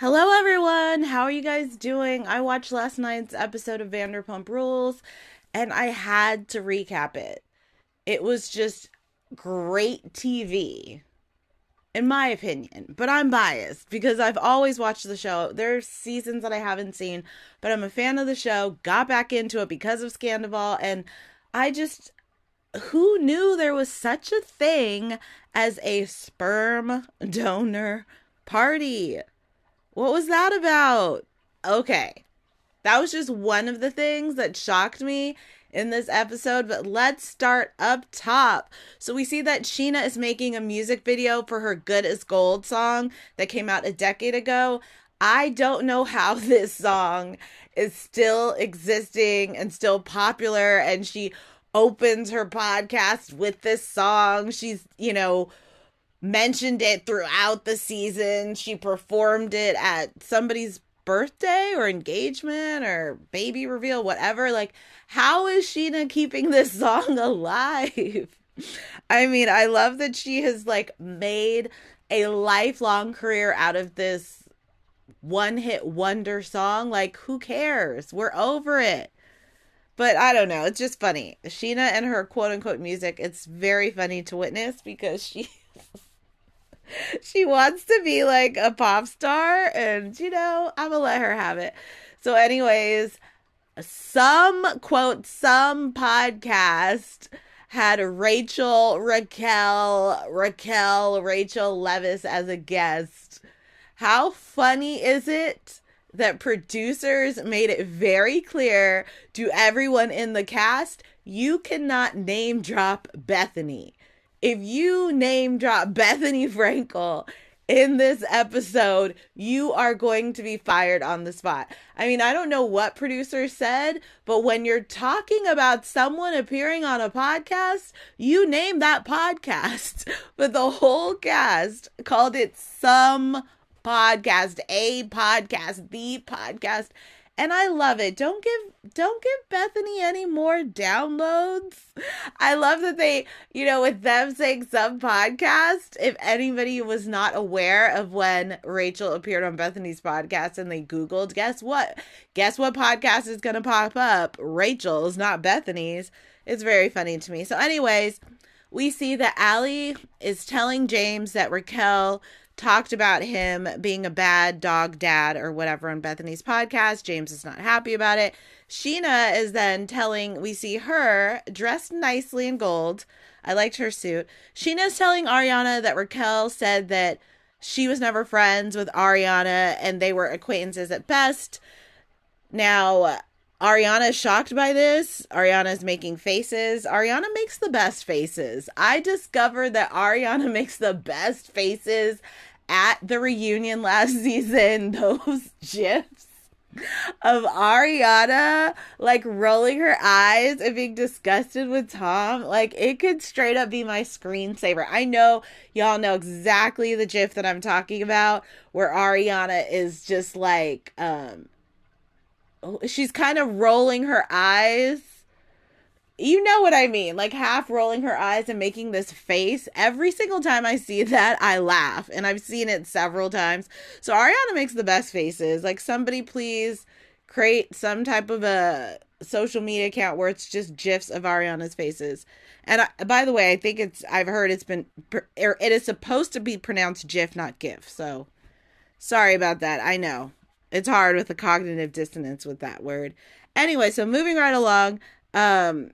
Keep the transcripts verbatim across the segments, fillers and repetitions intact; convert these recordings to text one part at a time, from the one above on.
Hello, everyone. How are you guys doing? I watched last night's episode of Vanderpump Rules and I had to recap it. It was just great T V, in my opinion, but I'm biased because I've always watched the show. There's seasons that I haven't seen, but I'm a fan of the show, got back into it because of Scandival, and I just, who knew there was such a thing as a sperm donor party? What was that about? Okay. That was just one of the things that shocked me in this episode, but let's start up top. So we see that Scheana is making a music video for her Good as Gold song that came out a decade ago. I don't know how this song is still existing and still popular, and she opens her podcast with this song. She's, you know, mentioned it throughout the season. She performed it at somebody's birthday or engagement or baby reveal, whatever. Like, how is Scheana keeping this song alive? I mean, I love that she has like made a lifelong career out of this one hit wonder song. Like, who cares? We're over it. But I don't know. It's just funny. Scheana and her quote unquote music, it's very funny to witness because she she wants to be like a pop star, and you know, I'm gonna let her have it. So anyways, some quote some podcast had Rachel Raquel Raquel Rachel Leviss as a guest. How funny is it that producers made it very clear to everyone in the cast, you cannot name drop Bethany. If you name drop Bethenny Frankel in this episode, you are going to be fired on the spot. I mean, I don't know what producer said, but when you're talking about someone appearing on a podcast, you name that podcast. But the whole cast called it some podcast, a podcast, the podcast. And I love it. Don't give don't give Bethenny any more downloads. I love that they, you know, with them saying some podcast, if anybody was not aware of when Rachel appeared on Bethenny's podcast and they Googled, guess what? Guess what podcast is going to pop up? Rachel's, not Bethenny's. It's very funny to me. So anyways, we see that Allie is telling James that Raquel talked about him being a bad dog dad or whatever on Bethenny's podcast. James is not happy about it. Scheana is then telling, we see her dressed nicely in gold. I liked her suit. Scheana is telling Ariana that Raquel said that she was never friends with Ariana and they were acquaintances at best. Now, Ariana is shocked by this. Ariana is making faces. Ariana makes the best faces. I discovered that Ariana makes the best faces at the reunion last season. Those gifs of Ariana like rolling her eyes and being disgusted with Tom, like it could straight up be my screensaver. I know y'all know exactly the gif that I'm talking about, where Ariana is just like um she's kind of rolling her eyes. You know what I mean? Like half rolling her eyes and making this face. Every single time I see that, I laugh. And I've seen it several times. So Ariana makes the best faces. Like, somebody please create some type of a social media account where it's just GIFs of Ariana's faces. And I, by the way, I think it's, I've heard it's been, or it is supposed to be pronounced GIF, not GIF. So sorry about that. I know. It's hard with the cognitive dissonance with that word. Anyway, so moving right along, um,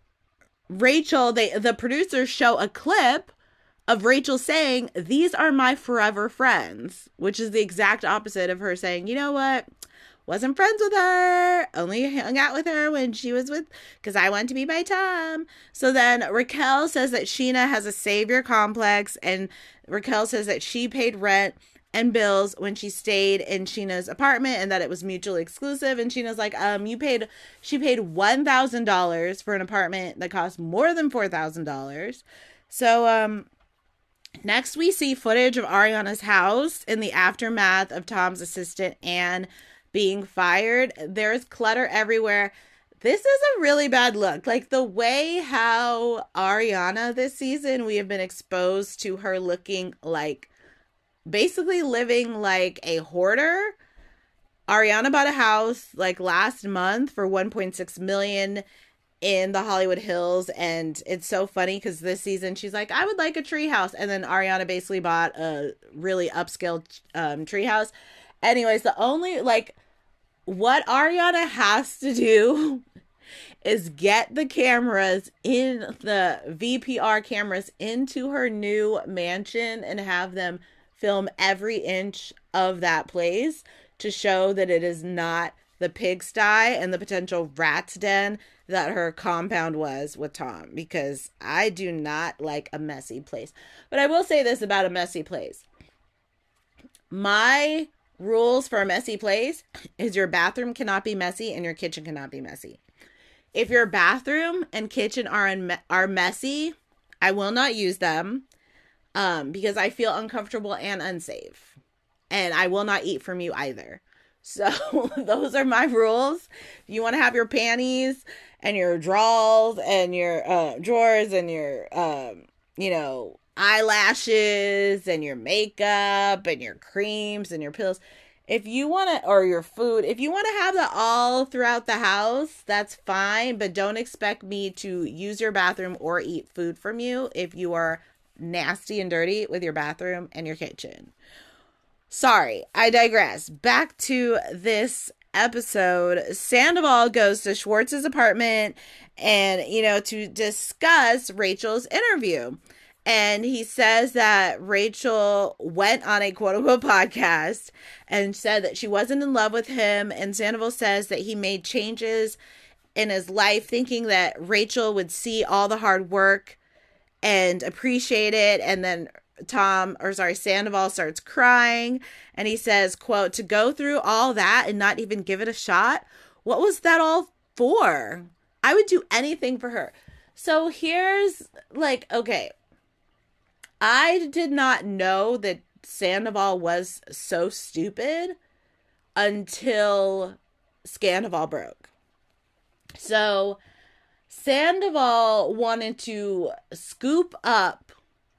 Rachel, they the producers show a clip of Rachel saying, "These are my forever friends," which is the exact opposite of her saying, "You know what? Wasn't friends with her, only hung out with her when she was with, because I want to be by Tom." So then Raquel says that Scheana has a savior complex, and Raquel says that she paid rent and bills when she stayed in Scheana's apartment and that it was mutually exclusive. And Sheena's like, um, you paid, she paid one thousand dollars for an apartment that cost more than four thousand dollars. So, um, next we see footage of Ariana's house in the aftermath of Tom's assistant Anne being fired. There's clutter everywhere. This is a really bad look. Like the way how Ariana this season, we have been exposed to her looking like basically living like a hoarder. Ariana bought a house like last month for one point six million dollars in the Hollywood Hills, and it's so funny because this season she's like, I would like a tree house, and then Ariana basically bought a really upscale um, tree house. Anyways, the only, like, what Ariana has to do is get the cameras in the V P R cameras into her new mansion and have them film every inch of that place to show that it is not the pigsty and the potential rat's den that her compound was with Tom, because I do not like a messy place. But I will say this about a messy place. My rules for a messy place is your bathroom cannot be messy and your kitchen cannot be messy. If your bathroom and kitchen are in, are messy, I will not use them um, because I feel uncomfortable and unsafe. And I will not eat from you either. So those are my rules. If you want to have your panties and your drawers and your uh, drawers and your, um, you know, eyelashes and your makeup and your creams and your pills, if you want to, or your food, if you want to have that all throughout the house, that's fine. But don't expect me to use your bathroom or eat food from you if you are nasty and dirty with your bathroom and your kitchen. Sorry, I digress. Back to this episode. Sandoval goes to Schwartz's apartment and, you know, to discuss Rachel's interview. And he says that Rachel went on a quote-unquote podcast and said that she wasn't in love with him. And Sandoval says that he made changes in his life thinking that Rachel would see all the hard work and appreciate it. And then Tom, or sorry, Sandoval starts crying. And he says, quote, to go through all that and not even give it a shot? What was that all for? I would do anything for her. So here's like, okay. I did not know that Sandoval was so stupid until Scandoval broke. So Sandoval wanted to scoop up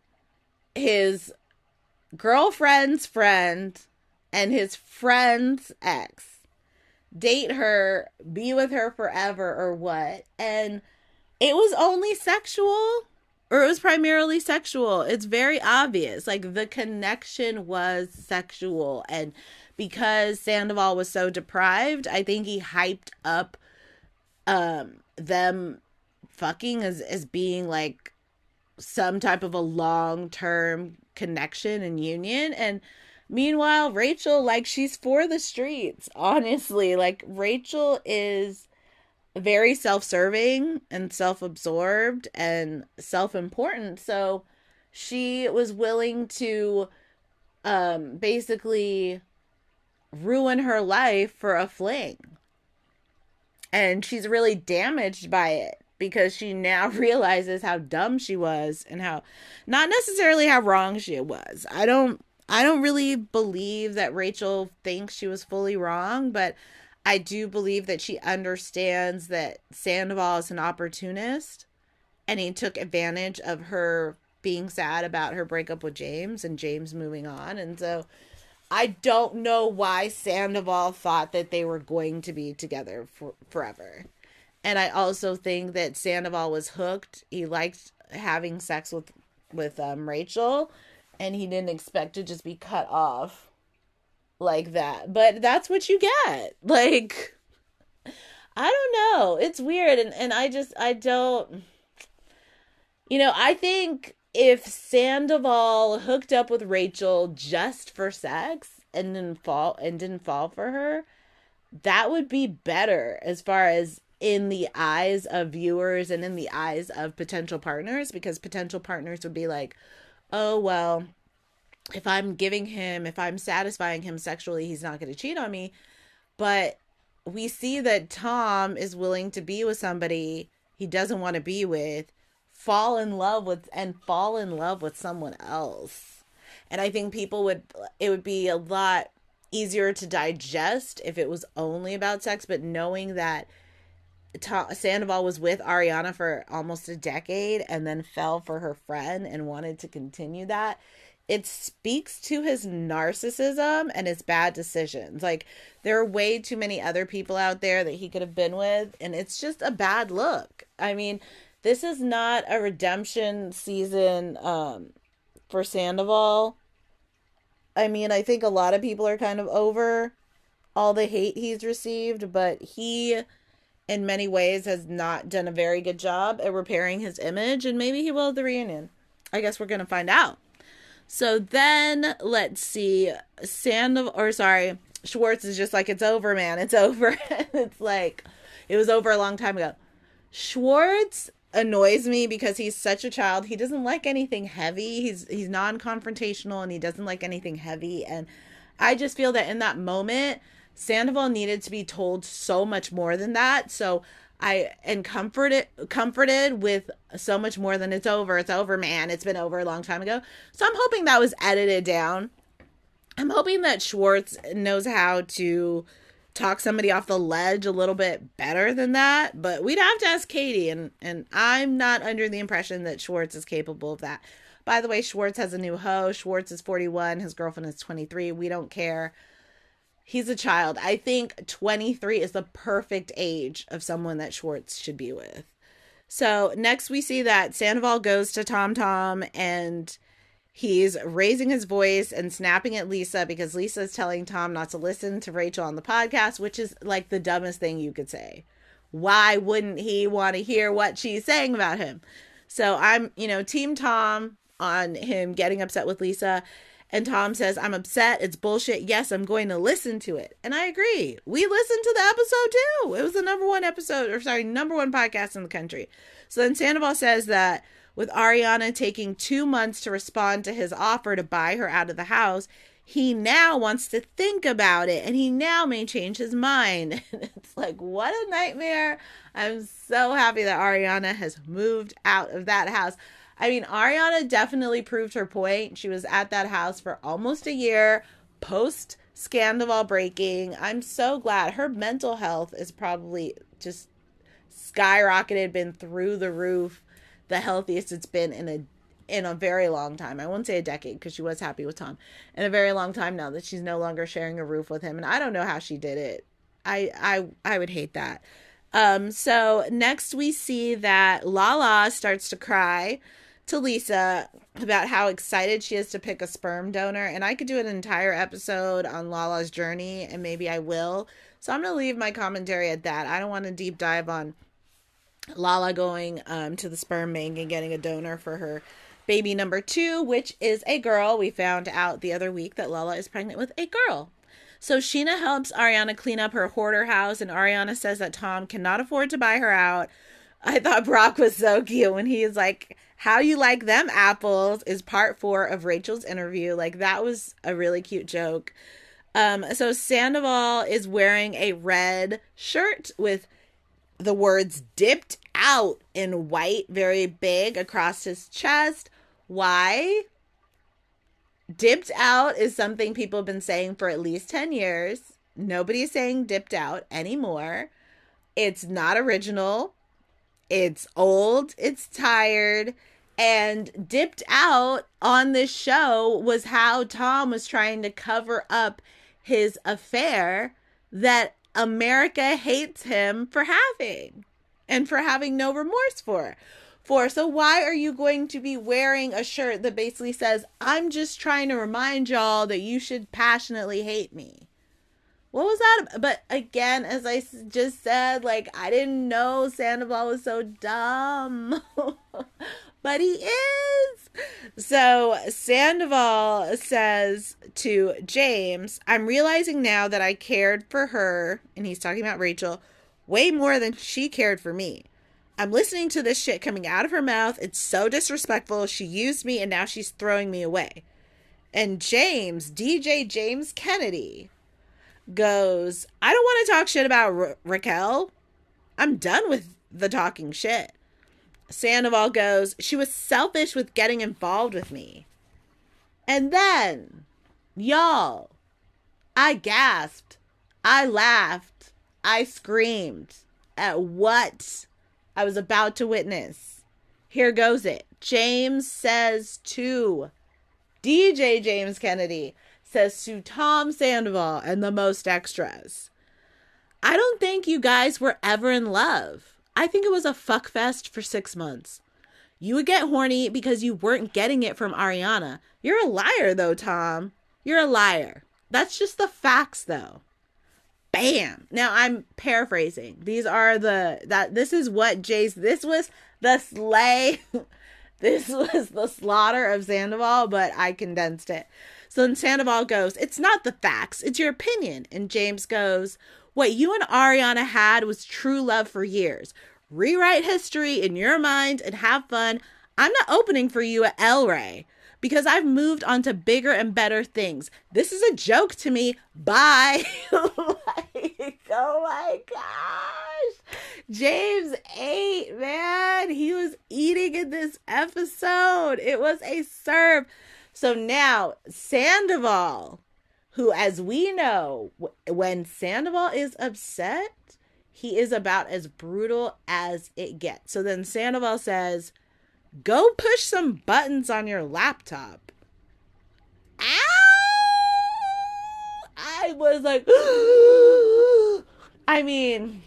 his girlfriend's friend and his friend's ex, date her, be with her forever or what. And it was only sexual. Or it was primarily sexual. It's very obvious. Like, the connection was sexual. And because Sandoval was so deprived, I think he hyped up um, them fucking as, as being, like, some type of a long-term connection and union. And meanwhile, Rachel, like, she's for the streets. Honestly, like, Rachel is very self-serving and self-absorbed and self-important. So she was willing to um, basically ruin her life for a fling. And she's really damaged by it because she now realizes how dumb she was and how, not necessarily how wrong she was. I don't, I don't really believe that Rachel thinks she was fully wrong, but I do believe that she understands that Sandoval is an opportunist and he took advantage of her being sad about her breakup with James and James moving on. And so I don't know why Sandoval thought that they were going to be together for, forever. And I also think that Sandoval was hooked. He liked having sex with, with um, Rachel, and he didn't expect to just be cut off like that. But that's what you get. Like, I don't know. It's weird. And, and I just, I don't, you know, I think if Sandoval hooked up with Rachel just for sex and didn't fall and didn't fall for her, that would be better as far as in the eyes of viewers and in the eyes of potential partners, because potential partners would be like, oh, well, if I'm giving him, if I'm satisfying him sexually, he's not going to cheat on me. But we see that Tom is willing to be with somebody he doesn't want to be with, fall in love with, and fall in love with someone else. And I think people would, it would be a lot easier to digest if it was only about sex, but knowing that Tom, Sandoval was with Ariana for almost a decade and then fell for her friend and wanted to continue that, it speaks to his narcissism and his bad decisions. Like, there are way too many other people out there that he could have been with, and it's just a bad look. I mean, this is not a redemption season um, for Sandoval. I mean, I think a lot of people are kind of over all the hate he's received, but he, in many ways, has not done a very good job at repairing his image, and maybe he will at the reunion. I guess we're going to find out. So then, let's see, Sandoval, or sorry, Schwartz is just like, it's over, man, it's over. It's like, it was over a long time ago. Schwartz annoys me because he's such a child. He doesn't like anything heavy. He's he's non-confrontational, and he doesn't like anything heavy. And I just feel that in that moment, Sandoval needed to be told so much more than that. So I am comforted comforted with so much more than it's over. It's over, man. It's been over a long time ago. So I'm hoping that was edited down. I'm hoping that Schwartz knows how to talk somebody off the ledge a little bit better than that. But we'd have to ask Katie, and, and I'm not under the impression that Schwartz is capable of that. By the way, Schwartz has a new hoe. Schwartz is forty-one. His girlfriend is twenty-three. We don't care. He's a child. I think twenty-three is the perfect age of someone that Schwartz should be with. So next we see that Sandoval goes to Tom Tom, and he's raising his voice and snapping at Lisa because Lisa is telling Tom not to listen to Rachel on the podcast, which is like the dumbest thing you could say. Why wouldn't he want to hear what she's saying about him? So I'm, you know, Team Tom on him getting upset with Lisa. And Tom says, I'm upset. It's bullshit. Yes, I'm going to listen to it. And I agree. We listened to the episode too. It was the number one episode, or sorry, number one podcast in the country. So then Sandoval says that with Ariana taking two months to respond to his offer to buy her out of the house, he now wants to think about it, and he now may change his mind. And it's like, what a nightmare. I'm so happy that Ariana has moved out of that house. I mean, Ariana definitely proved her point. She was at that house for almost a year post Sandoval breaking. I'm so glad. Her mental health is probably just skyrocketed, been through the roof, the healthiest it's been in a in a very long time. I won't say a decade because she was happy with Tom. In a very long time now that she's no longer sharing a roof with him. And I don't know how she did it. I I I would hate that. Um, so next we see that Lala starts to cry to Lisa about how excited she is to pick a sperm donor. And I could do an entire episode on Lala's journey, and maybe I will. So I'm going to leave my commentary at that. I don't want to deep dive on Lala going um, to the sperm bank and getting a donor for her baby number two, which is a girl. We found out the other week that Lala is pregnant with a girl. So Sheena helps Ariana clean up her hoarder house, and Ariana says that Tom cannot afford to buy her out. I thought Brock was so cute when he is like, how you like them apples is part four of Rachel's interview. Like, that was a really cute joke. Um, so Sandoval is wearing a red shirt with the words dipped out in white, very big across his chest. Why? Dipped out is something people have been saying for at least ten years. Nobody's saying dipped out anymore. It's not original. It's old. It's tired. And dipped out on this show was how Tom was trying to cover up his affair that America hates him for having and for having no remorse for. For. So why are you going to be wearing a shirt that basically says, I'm just trying to remind y'all that you should passionately hate me? What was that about? But again, as I just said, like, I didn't know Sandoval was so dumb. But he is. So Sandoval says to James, I'm realizing now that I cared for her, and he's talking about Rachel, way more than she cared for me. I'm listening to this shit coming out of her mouth. It's so disrespectful. She used me, and now she's throwing me away. And James, D J James Kennedy, goes, I don't want to talk shit about Ra- Raquel. I'm done with the talking shit. Sandoval goes, she was selfish with getting involved with me. And then, y'all, I gasped, I laughed, I screamed at what I was about to witness. Here goes it. James says to D J James Kennedy says to Tom Sandoval and the Most Extras, I don't think you guys were ever in love. I think it was a fuck fest for six months. You would get horny because you weren't getting it from Ariana. You're a liar, though, Tom. You're a liar. That's just the facts, though. Bam. Now, I'm paraphrasing. These are the, that, this is what Jay's, this was the slay, this was the slaughter of Sandoval, but I condensed it. So then Sandoval goes, it's not the facts, it's your opinion. And James goes, what you and Ariana had was true love for years. Rewrite history in your mind and have fun. I'm not opening for you at El Rey because I've moved on to bigger and better things. This is a joke to me. Bye. Like, oh my gosh. James ate, man. He was eating in this episode. It was a serve. So now Sandoval, who, as we know, when Sandoval is upset, he is about as brutal as it gets. So then Sandoval says, go push some buttons on your laptop. Ow! I was like, I mean,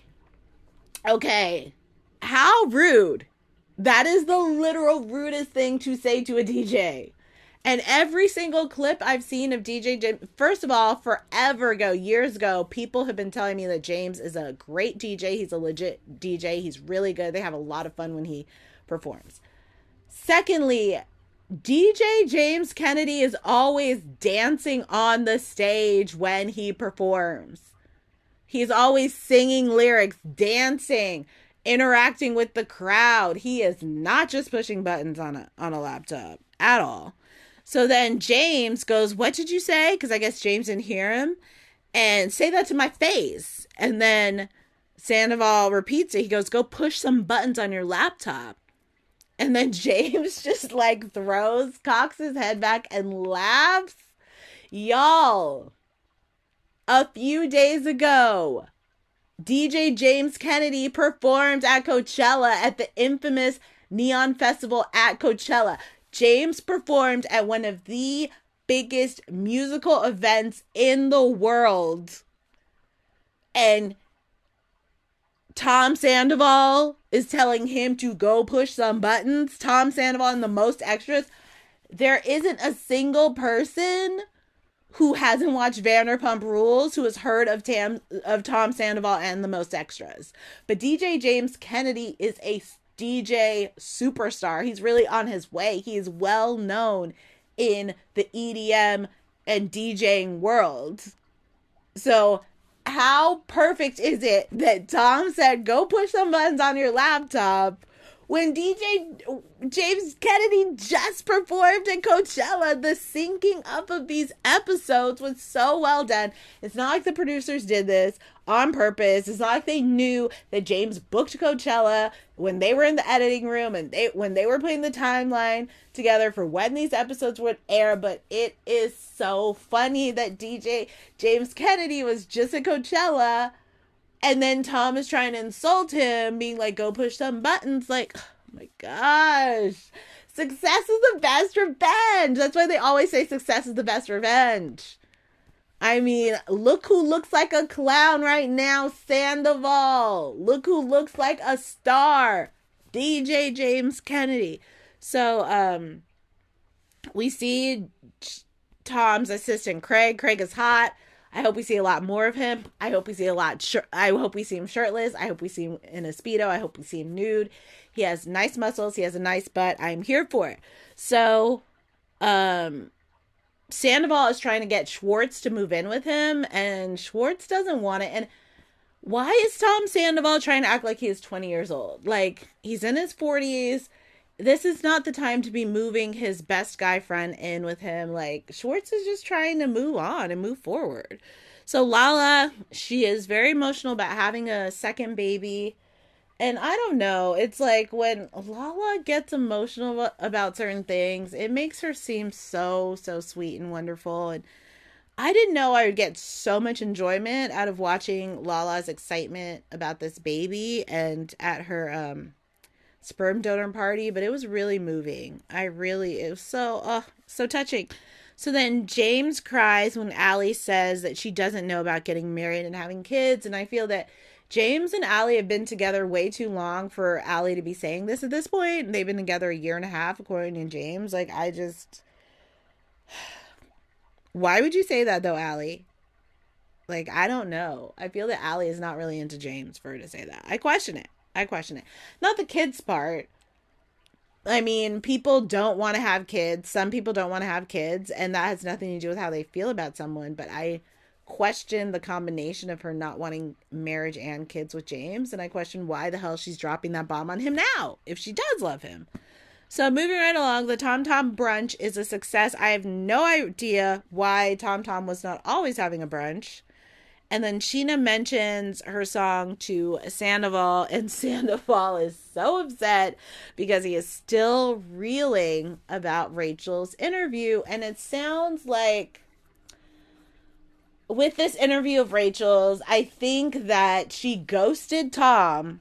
okay, how rude. That is the literal rudest thing to say to a D J. And every single clip I've seen of D J James, first of all, forever ago, years ago, people have been telling me that James is a great D J. He's a legit D J. He's really good. They have a lot of fun when he performs. Secondly, D J James Kennedy is always dancing on the stage when he performs. He's always singing lyrics, dancing, interacting with the crowd. He is not just pushing buttons on a, on a laptop at all. So then James goes, what did you say? Because I guess James didn't hear him. And say that to my face. And then Sandoval repeats it. He goes, go push some buttons on your laptop. And then James just like throws, cocks his head back and laughs. Y'all, a few days ago, D J James Kennedy performed at Coachella at the infamous Neon Festival at Coachella. James performed at one of the biggest musical events in the world. And Tom Sandoval is telling him to go push some buttons. Tom Sandoval and the Most Extras. There isn't a single person who hasn't watched Vanderpump Rules who has heard of Tam, of Tom Sandoval and the Most Extras. But D J James Kennedy is a D J superstar. He's really on his way. He is well known in the E D M and DJing world. So how perfect is it that Tom said, go push some buttons on your laptop when D J James Kennedy just performed at Coachella? The syncing up of these episodes was so well done. It's not like the producers did this on purpose. It's not like they knew that James booked Coachella when they were in the editing room and they when they were putting the timeline together for when these episodes would air. But it is so funny that D J James Kennedy was just at Coachella and then Tom is trying to insult him, being like, go push some buttons. Like, oh my gosh. Success is the best revenge. That's why they always say success is the best revenge. I mean, look who looks like a clown right now, Sandoval. Look who looks like a star, D J James Kennedy. So, um, we see Tom's assistant, Craig. Craig is hot. I hope we see a lot more of him. I hope we see a lot. Sh- I hope we see him shirtless. I hope we see him in a Speedo. I hope we see him nude. He has nice muscles. He has a nice butt. I'm here for it. So, um, Sandoval is trying to get Schwartz to move in with him, and Schwartz doesn't want it. And why is Tom Sandoval trying to act like he is twenty years old? Like, he's in his forties. This is not the time to be moving his best guy friend in with him. Like, Schwartz is just trying to move on and move forward. So Lala, she is very emotional about having a second baby. And I don't know, it's like when Lala gets emotional about certain things, it makes her seem so, so sweet and wonderful. And I didn't know I would get so much enjoyment out of watching Lala's excitement about this baby and at her, um, sperm donor party, but it was really moving. I really, it was so, oh, so touching. So then James cries when Allie says that she doesn't know about getting married and having kids. And I feel that James and Allie have been together way too long for Allie to be saying this at this point. They've been together a year and a half, according to James. Like, I just... Why would you say that, though, Allie? Like, I don't know. I feel that Allie is not really into James for her to say that. I question it. I question it. Not the kids part. I mean, people don't want to have kids. Some people don't want to have kids, and that has nothing to do with how they feel about someone. But I question the combination of her not wanting marriage and kids with James, and I question why the hell she's dropping that bomb on him now, if she does love him. So moving right along, the Tom Tom brunch is a success. I have no idea why Tom Tom was not always having a brunch. And then Sheena mentions her song to Sandoval, and Sandoval is so upset because he is still reeling about Rachel's interview. And it sounds like with this interview of Rachel's, I think that she ghosted Tom,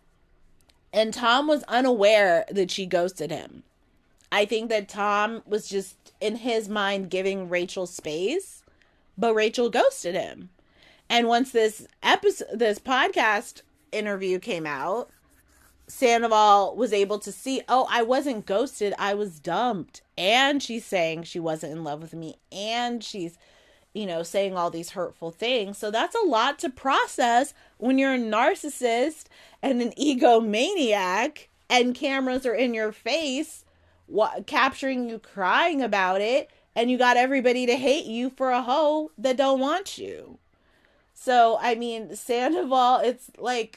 and Tom was unaware that she ghosted him. I think that Tom was just in his mind giving Rachel space, but Rachel ghosted him. And once this episode, this podcast interview came out, Sandoval was able to see, oh, I wasn't ghosted, I was dumped. And she's saying she wasn't in love with me. And she's, you know, saying all these hurtful things. So that's a lot to process when you're a narcissist and an egomaniac and cameras are in your face, what, capturing you crying about it. And you got everybody to hate you for a hoe that don't want you. So, I mean, Sandoval, it's like,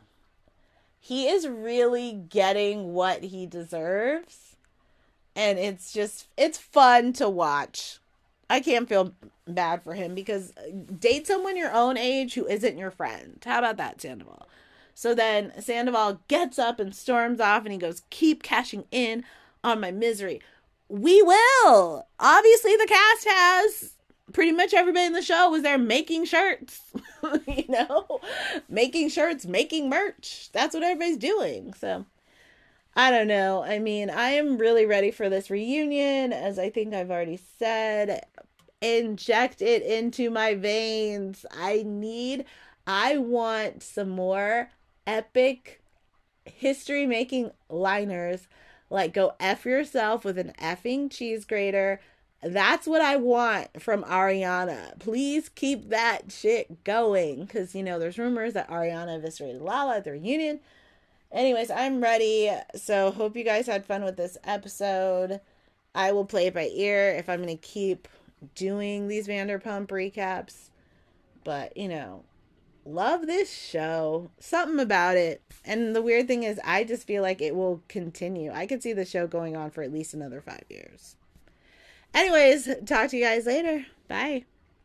he is really getting what he deserves. And it's just, it's fun to watch. I can't feel bad for him because date someone your own age who isn't your friend. How about that, Sandoval? So then Sandoval gets up and storms off and he goes, keep cashing in on my misery. We will. Obviously, the cast has. Pretty much everybody in the show was there making shirts, you know, making shirts, making merch. That's what everybody's doing. So I don't know. I mean, I am really ready for this reunion. As I think I've already said, inject it into my veins. I need, I want some more epic history making liners. Like, go F yourself with an effing cheese grater. That's what I want from Ariana. Please keep that shit going. Because, you know, there's rumors that Ariana eviscerated Lala at the reunion. Anyways, I'm ready. So, hope you guys had fun with this episode. I will play it by ear if I'm going to keep doing these Vanderpump recaps. But, you know, love this show. Something about it. And the weird thing is, I just feel like it will continue. I could see the show going on for at least another five years. Anyways, talk to you guys later. Bye.